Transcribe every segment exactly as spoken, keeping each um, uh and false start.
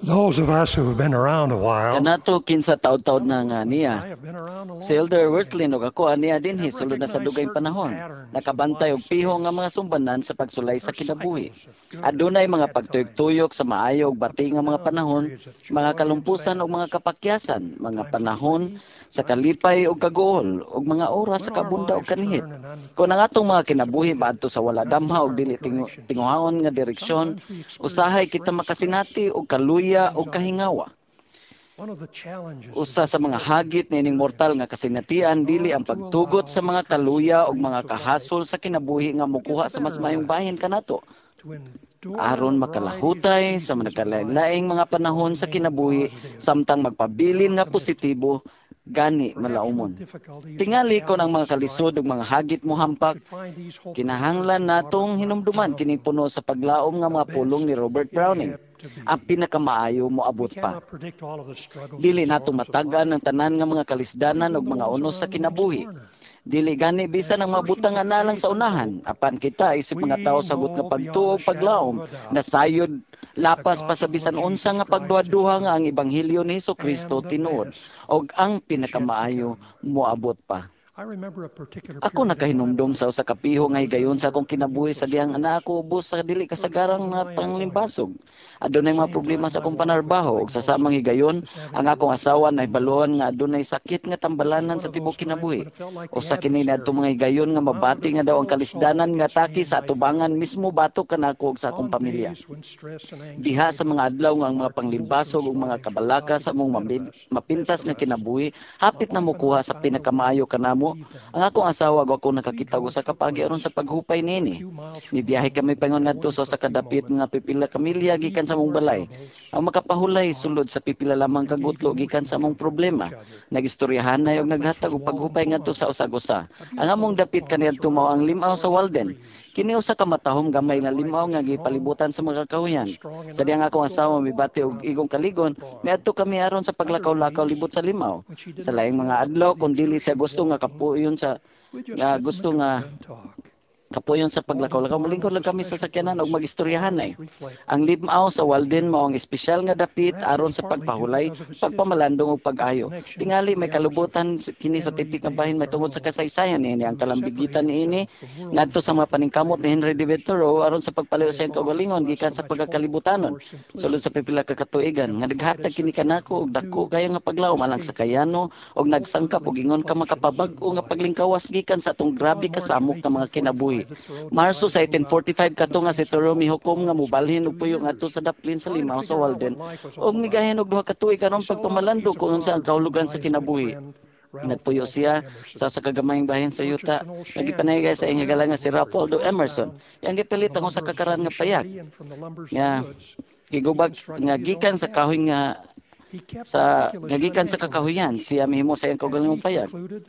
Those of us who have been around a while, Kanato kinsa taud-taud na nga I niya. have been around a long Si Elder time, Wertlin ug ako aniya dinhi sulod na sa dugay panahon. Nakabantay og piho nga mga sumbanan sa pagsulay sa kinabuhi. Adunay mga pagtuyok-tuyok sa maayo ug bati nga mga panahon, mga kalumpusan ug mga kapakyasan, mga panahon sa kalipay ug kagool ug mga oras sa kabunda ug kanhit. Kung ang atong mga kinabuhi baadto sa wala damha ug dili tingu- tinguhaon nga direksyon, usahay kita makasinati og kaluya ug kahingawa. one of the challenges Usa sa mga hagit niining mortal nga kasinatian dili ang pagtugot sa mga kaluya ug mga kahasol sa kinabuhi nga mokuha sa mas mayong bahin kanato. to endure Aron makalahutay sa nagkalain-laing mga panahon sa kinabuhi samtang magpabilin nga positibo gani malaumon. Tingali ko ng mga kalisod ug mga hagit mo hampak, kinahanglan natong hinumduman kining puno sa paglaom nga mga pulong ni Robert Browning. Ang pinakamaayo mo abot pa. Dili nato matagan ang tanan nga mga kalisdanan ug mga unos sa kinabuhi. Dili gani bisan ang mabutang analang sa unahan. Apan kita isip mga tao sagot nga pagtuo ug paglaom na sayod lapas pa sa bisan unsa nga pagduha-duha nga ang ebanghelyo ni Hesukristo tinuod ug ang pinakamaayo moabot pa. Ako nakahinumdum sa usa ka piho nga higayon sa akong kinabuhi sa diyang ana ako ubos sa dili kasagarang nga panglimbasog. Adunay mga problema sa akong panarbaho ug sa samang higayon ang akong asawa nahibaluan nga adunay sakit nga tambalanan sa tibuok kinabuhi. Usa kini adto mga higayon nga mabati nga daw ang kalisdanan nga taki sa atubangan mismo batok kanako ug sa akong pamilya. Diha sa mga adlaw nga ang mga panglimbasog ug mga kabalaka sa among mapintas nga kinabuhi hapit na mokuha sa pinakamaayo kanamo. Ang akong asawa ug ako nakakita og usa ka pagi aron sa paghupay niini. Nibiyahe kami pangon ngadto sa usa ka dapit nga pipila ka milya gikan sa among balay. Ang makapahulay sulod sa pipila lamang ka gutlo gikan sa among problema. Nagistoryahanay og naghatag og paghupay ngadto sa usag-usa. Ang among dapit kaniadto mao ang limaw sa Walden. Kini usa ka matahom gamay nga limaw nga gipalibutan sa mga kahuyan. Sa diyang akong asawa mibati og igong kaligon, miadto kami aron sa paglakaw-lakaw libot sa limaw. Sa laing mga adlaw kun dili siya gusto nga kapuyon sa nga gusto nga kapuyon sa paglakaw-lakaw, malingkod lang kami sa sakyanan og magistoryahan ay. Ang limaw sa Walden mao ang espesyal nga dapit aron sa pagpahulay, pagpamalandong ug pag-ayo. Tingali may kalubutan kini sa tipik nga bahin may tungod sa kasaysayan niini ang kalambigitan niini ngadto sa mga paningkamot ni Henry David Thoreau aron sa pagpalayo sa iyang kaugalingon gikan sa pagkakalibutanon. Sulod sa pipila ka katuigan nga naghatag kini kanako og dako kayo nga paglaom alang sa kayano og nagsangkap og ingon ka makapabag-o nga paglingkawas gikan sa atong grabe kasamok nga mga kinabuhi. Marso sa eighteen forty-five kato nga si Thoreau mihukom nga mobalhin og puyo ngadto sa daplin sa limaw sa Walden og migahin og duha ka tuig karon pagpamalando kung unsa ang kahulugan sa kinabuhi. Nagpuyo siya sa sa kagamahing bahin sa yuta. Nagipanayagay sa iyang galang nga si Ralph Waldo Emerson. Yang gipilit ang usa ka karan nga payag. Nga gigubag nga gikan sa kahoy nga sa gagikan sa kakahuyan siya mihimo sa iyang kaugalingong payag.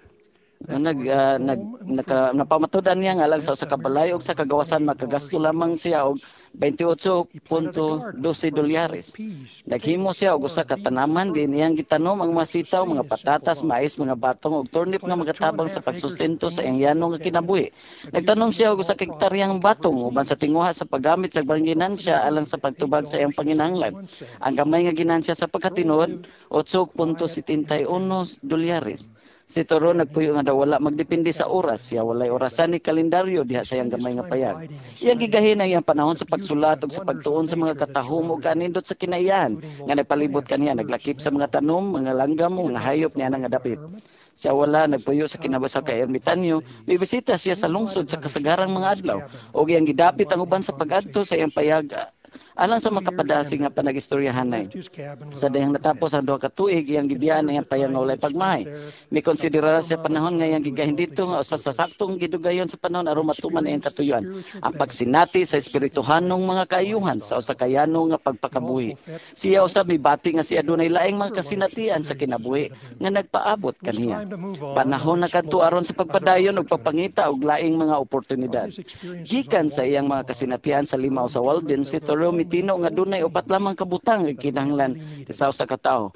nag uh, nag naka, napamatudan niya nga lang sa usa ka balay og sa kagawasan makagasto lamang siya og twenty-eight point two dolyares. Naghimo siya og usa ka tanaman din iyang gitanom ang mga sitaw, mga patatas, mais, mga batong ug turnip nga magatabang sa pagsustento sa iyang yanong nga kinabuhi. Nagtanom siya og usa ka hektaryang batong uban sa tinguha sa paggamit sa ginansya alang sa pagtubag sa iyang panginahanglan. Ang gamay nga ginansya sa pagkatinuod eight point seventy-one dolyares. Si Thoreau nagpuyo nga daw wala magdepende sa oras. Siya walay orasan ni kalendaryo diha sa iyang gamay nga payag. Iyang gigahin ang iyang panahon sa pagsulat ug sa pagtuon sa mga katahom ug kanindot sa kinaiyahan nga nagpalibot kaniya, naglakip sa mga tanom, mga langgam, mga hayop niya nga dapit. Siya wala nagpuyo sa kinabasa kay ermitanyo, bibisita siya sa lungsod sa kasagarang mga adlaw ug iyang gidapit ang uban sa pag-adto sa iyang payag alang sa makapadasi nga panagistoryahanay. Sa dayang natapos ang duha ka tuig, iyang gibiyaan iyang payag nga walay pagmahay. May konsiderar sa panahon nga iyang gigahin dito nga usa sa saktong gidugayon sa panahon aron matuman iyang katuyuan. Ang pagsinati sa espirituhanong mga kaayuhan sa usa ka yano nga pagpakabuhi. Siya usab mibati nga siya adunay laing mga kasinatian sa kinabuhi nga nagpaabot kaniya. Panahon na kadto aron sa pagpadayon ug pagpangita og laing mga oportunidad. Gikan sa iyang mga kasinatian sa limaw sa Walden, si Thoreau tino nga dunay upat lamang kabutang kinahanglan sa usa ka tawo: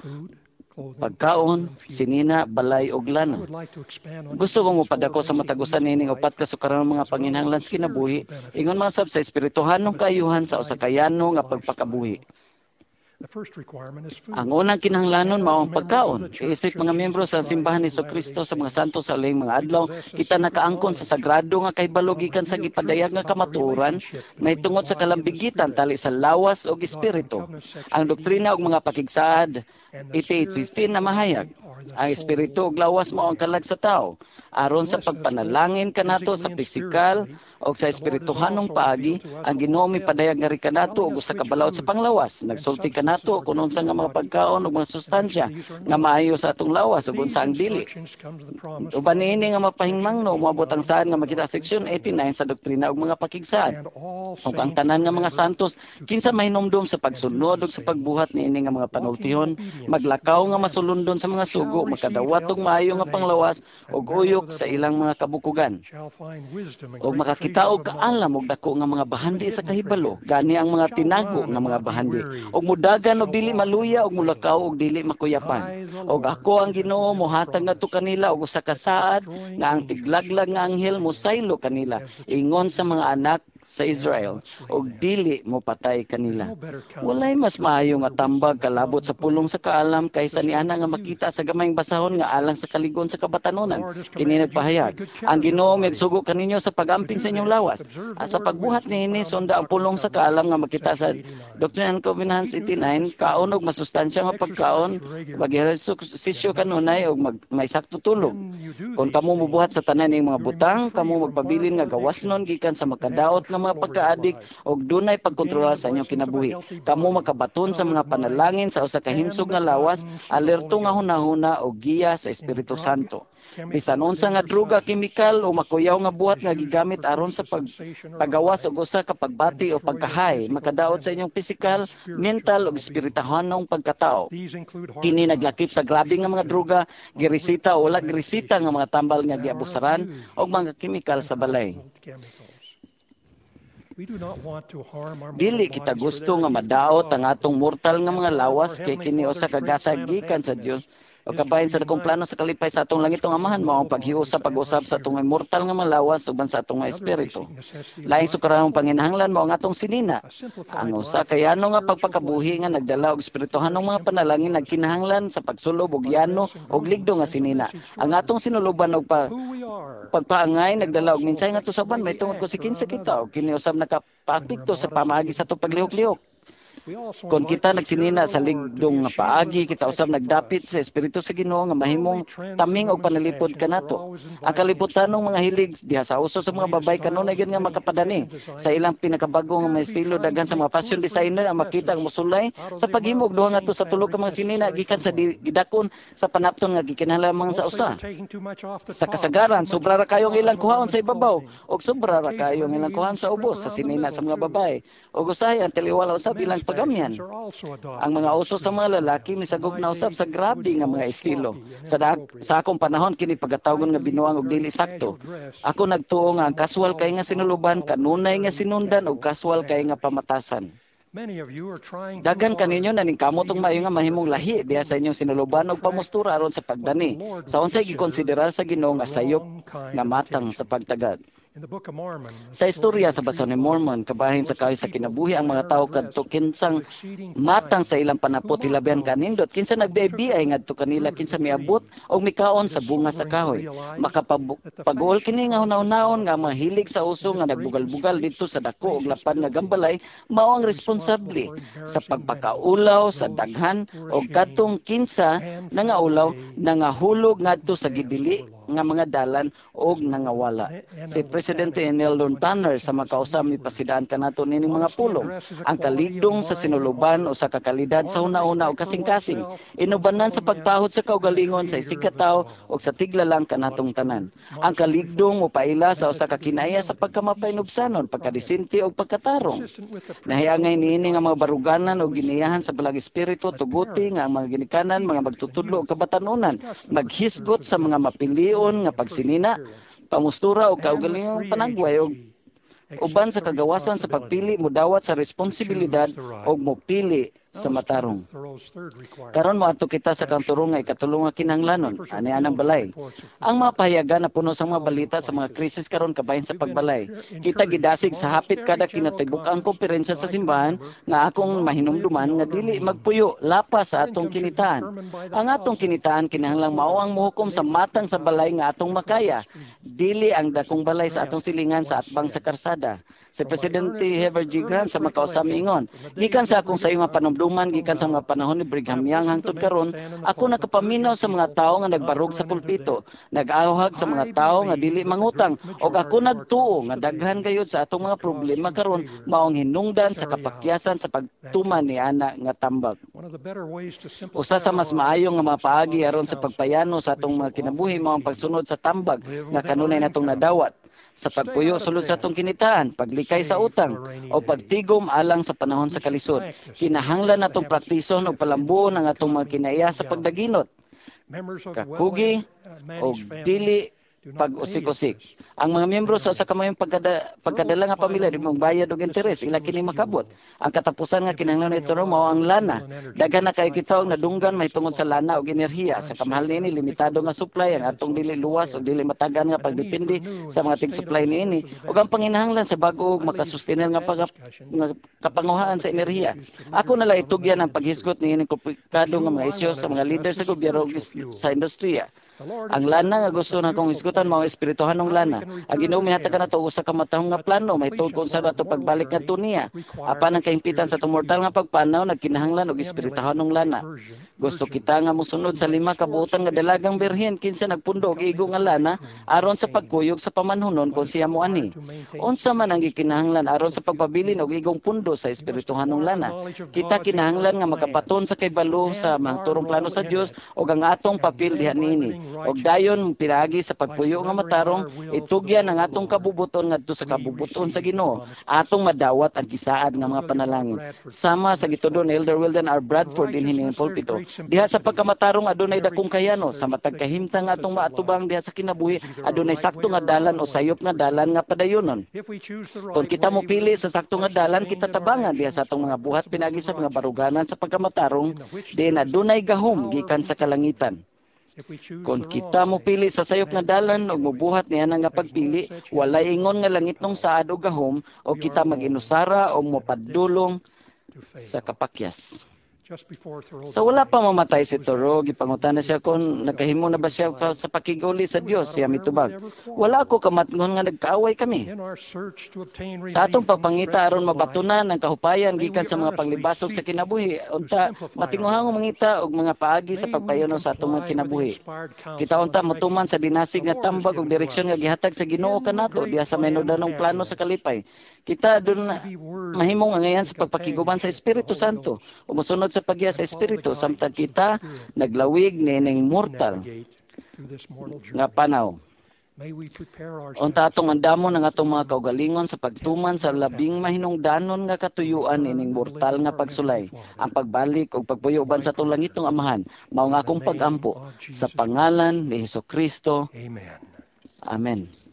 pagkaon, sinina, balay ug lana. Gusto kong mopadako sa matagusan nining upat ka sukaran mga panginahanglan sa kinabuhi ingon masab sa espirituhanong kaayuhan sa usa ka yano nga pagpakabuhi. The first requirement is food. Ang unang kinahanglanon mao ang pagkaon. Iisip mga miyembro sa simbahan ni Jesucristo sa mga santo sa laing mga adlaw, kita nakaangkon sa sagrado nga kahibalo gikan sa gipadayag nga kamatuoran, may tungod sa kalambigitan tali sa lawas ug espiritu. Ang doktrina ug mga pakigsaad eighty-eight fifteen na mahayag. Ang espiritu ug lawas mao ang kalag sa tao. Aron sa pagpanalangin kanato sa pisikal o sa espirituhanong paagi, ang Ginoo mipadayag nga ri kanato og usa ka balaod sa panglawas. Nagsulti kanato kung unsa nga mga pagkaon ug mga sustansya nga maayo sa atong lawas ug unsa ang dili. Uban niini nga mapahingmangno moabot ang saan nga makita sa seksyon eighty-nine sa doktrina ug mga pakigsaad. Ug ang tanan nga mga santos kinsa mahinumdum sa pagsunod ug sa pagbuhat niini nga mga panultihon, maglakaw nga masulundon sa mga sugo, makadawat og maayo nga panglawas ug uyok sa ilang mga kabukugan. Ug makakita og kaalam og dako nga mga bahandi sa kahibalo, gani ang mga tinago nga mga bahandi. Ug mudagan og dili maluya ug mulakaw og dili makuyapan. Ug ako ang Ginoo mohatag ngadto kanila og usa ka saad nga ang tiglaglag nga anghel mosaylo kanila ingon sa mga anak sa Israel og dili mo patay kanila. Walay mas maayo nga tambag kalabot sa pulong sa kaalam kaysa niana nga makita sa gamayng basahon nga alang sa kaligon sa kabatanunan. Kini nagpahayag, ang Ginoo magsugo kaninyo sa pag-amping sa inyong lawas. At sa pagbuhat niini sunda ang pulong sa kaalam nga makita sa Doctrine and Covenants eighty-nine, kaon og masustansya nga pagkaon, mag-ehersisyo kanunay og mag, may sakto tulog. Kung kamo mubuhat sa tanan ning mga butang, kamo magpabilin nga gawasnon gikan sa makadaot nga mga pagkaadik og dunay pagkontrola sa inyong kinabuhi. Kamo makabaton sa mga panalangin sa usa ka himsog nga lawas, alerto nga hunahuna og giya sa Espiritu Santo. Bisan unsa nga druga, kemikal o makuyaw nga buhat nga gigamit aron sa pag pagawas og usa ka pagbati o pagkahay, makadaot sa inyong pisikal, mental ug espirituhanong pagkatao. Kini naglakip sa grabe nga mga druga, giresita o wala giresita nga mga tambal nga giabusaran og mga kemikal sa balay. Dili kita gusto nga madaot ang atong mortal nga mga lawas kay kini usa ka gasag gikan sa Dios. O kabahin sa dakong plano sa kalipay sa atong langitong amahan mao ang paghiusa pag-usab sa atong mortal nga mga lawas uban sa atong espiritu. Laing sukaranong panginahanglan mao ang atong sinina. Ang usa kay ano nga pagpakabuhi nga nagdala og espirituhanong mga panalangin nagkinahanglan sa pagsulob og yano og ligdo nga sinina. Ang atong sinuluban og pa, pagpaangay nagdala og minsay nga tusaban may tungod ko si kinsa kita og kini usab nakapaapekto sa pamaagi sa atong paglihok-lihok. Kung kita nagsinina sa ligdong nga paagi, kita usab nagdapit sa Espiritu sa Ginoo nga mahimong taming og panalipod kanato. Ang kalibutanong mga hilig diha sa uso sa mga babay kanunay gid nga makapadani sa ilang pinakabago nga mga estilo daghan sa mga fashion designer ang makita ang musulay sa paghimo og duha ngadto sa tulo ka mga sinina gikan sa gidakon sa panapton nga gikinahanglan sa usa. Sa kasagaran, sobra ra kayo ang ilang kuhaon sa ibabaw og sobra ra kayo ang ilang kuhaon sa ubos sa sinina sa mga babay. Og usahay ang taliwala usab ilang pagamyan. Ang mga uso sa mga lalaki misagog na usab sa grabe nga mga estilo. Sa, da- sa akong panahon kini pagatawgon nga binuang og dili sakto. Ako nagtuo nga ang kaswal kay nga sinuluban, kanunay nga sinundan og kaswal kay nga pamatasan. Daghan kaninyo naning kamot og maayo nga mahimong lahi diha sa inyong sinuluban og pamustura aron sa pagdani. Sa unsay gikonsiderar sa Ginoo nga sayop nga matang sa pagtagad. Sa istorya sa Basa ni Mormon, kabahin sa kayo sa kinabuhi ang mga tao kadto kinsang matang sa ilang panapot hilabihan kanindot, kinsa nagbiay ngadto kanila kinsa miabot og mikaon sa bunga sa kahoy. Makapag-ol kini nga hunaw-hunaon nga mahilig sa uso nga nagbugal-bugal dito sa dako og lapad nga gambalay mao ang responsable sa pagpakaulaw sa daghan og kadtong kinsa nangaulaw nangahulog ngadto sa gidili nga mga dalan og nangawala. Si Presidente Neldon Tanner sa makausap mi pasidaan kanato nining mga pulong. Ang kaligdong sa sinuluban o sa kakalidad sa una-una o kasing-kasing. Inubanan sa pagtahod sa kaugalingon sa isikataw o sa tiglalang kanatong tanan. Ang kaligdong mo paila sa usa ka kinaya sa pagkamapay-nubsanon, pagkadisinti o pagkatarong. Nahiyangay niini nga mga baruganan o giniyahan sa balang espiritu, tuguti nga mga ginikanan, mga magtutudlo o kabatanunan, maghisgot sa mga mapilion nga pagsinina, pamustura o kaugalingong panagway o uban sa kagawasan sa pagpili mudawat sa responsibilidad o mupili sa matarong. Karon moadto kita sa kanturong nga ikatulong nga kinahanglanon ani anang balay. Ang mga pahayagan na puno sa mga balita sa mga krisis karon kabahin sa pagbalay. Kita gidasig sa hapit kada kinatibuk-ang komperensya sa simbahan nga akong mahinumduman nga dili magpuyo lapas sa atong kinitaan. Ang atong kinitaan kinahanglang mao ang mohukom sa matang sa balay nga atong makaya, dili ang dakong balay sa atong silingan sa atbang sa karsada. Si Presidente Heber G. Grant sa makausap ingon, gikan sa akong sayo nga panumduman, gikan sa mga panahon ni Brigham Young hangtod karon, ako nakapaminaw sa mga tawo nga nagbarog sa pulpito, nag-awhag sa mga tawo nga dili mangutang, og ako nagtuo nga daghan gayud sa atong mga problema karon maong hinungdan sa kapakyasan sa pagtuman ni ana nga tambag. Usa sa mas maayo nga mga paagi aron sa pagpayano sa atong mga kinabuhi mao ang pagsunod sa tambag nga kanunay natong nadawat. Sa pagpuyo sulod sa atong kinitaan, paglikay sa utang, o pagtigom alang sa panahon sa kalisod. Kinahanglan natong praktison o palambuon ang atong mga kinaiya sa pagdaginot, kakugi, o dili pag-usik-usik. Ang mga miyembro sa usa ka mayong pagkada, pagkadala nga pamilya di mong bayad og interes ila kini makabot. Ang katapusan nga kinahanglan nito mao ang lana. Daghan na kayo kita og nadunggan mahitungod sa lana og enerhiya. Sa kamahal niini limitado nga supply ang atong dili luwas o dili matagan nga pagdepende sa mga tig-supply niini ug ang panginahanglan sa bag-o og makasustenel nga, pag, nga kapanguhaan sa enerhiya. Ako na lang itugyan ang paghisgot niini komplikado nga mga isyu sa mga leader sa gobyerno ug sa industriya. Ang lana nga gusto na kong isgutan mao espirituhan ng lana. Ang Ginoo mihatag nato usa ka matahong nga plano mahitungod kung sa nato pagbalik ngadto niya. Apan ang kahimpitan sa tumortal nga pagpanaw nagkinahanglan og espirituhan ng lana. Gusto kita nga mosunod sa lima ka buotan nga dalagang birhen kinsa nagpundo og igo nga lana aron sa pagkuyog sa pamanhunon kung siya moani. Unsa man ang gikinahanglan aron sa pagpabilin og igong pundo sa espirituhan ng lana. Kita kinahanglan nga makapaton sa kaybalo sa mga turong plano sa Dios ug ang atong papel diha niini. Og dayon piragi sa pagpuyo nga matarong itugyan ang atong kabubuton ngadto sa kabubuton sa Ginoo. Atong madawat ang kisaad nga mga panalangin. Sama sa gitudon ni Elder Wilden R. Bradford din hining pulpito. Diha sa pagkamatarong adunay dakong kayano sa matag kahimtang atong maatubang diha sa kinabuhi adunay sakto nga dalan o sayop nga dalan nga padayonon. Kung kita mo pili sa sakto nga dalan kita tabangan diha sa atong mga buhat pinagi sa mga baruganan sa pagkamatarong diin adunay gahom gikan sa kalangitan. Kung kita mo pili sa sayop nga dalan o mubuhat niya nga pagpili, walay ingon nga langit nung saad o gahom o kita mag-inusara o mapadulong sa kapakyas. Sa wala pa mamatay si Thoreau, gipangutan na siya kung nakahimo na ba siya sa pakiguli sa Dios, siya mitubag. Wala ako kamatngon nga nagkaaway kami. Sa atong pagpangita aron mabatunan ang kahupayan gikan sa mga panglibasog sa kinabuhi, unta matinguhang mangita og mga paagi sa pagpayono sa atong mga kinabuhi. Kita unta motuman sa dinasig nga tambag og direksyon nga gihatag sa Ginoo kanato diha sa menudanong plano sa kalipay. Kita adun mahimong angayan sa pagpakiguban sa Espiritu Santo o mosunod sa pagya sa Espiritu samtang kita naglawig nining mortal nga panaw. Unta atong andamon ang atong mga kaugalingon sa pagtuman sa labing mahinungdanon nga katuyuan ining mortal nga pagsulay. Ang pagbalik ug pagpuyo uban sa atong langitong Amahan mao nga akong pagampo sa pangalan ni Hesukristo. Amen.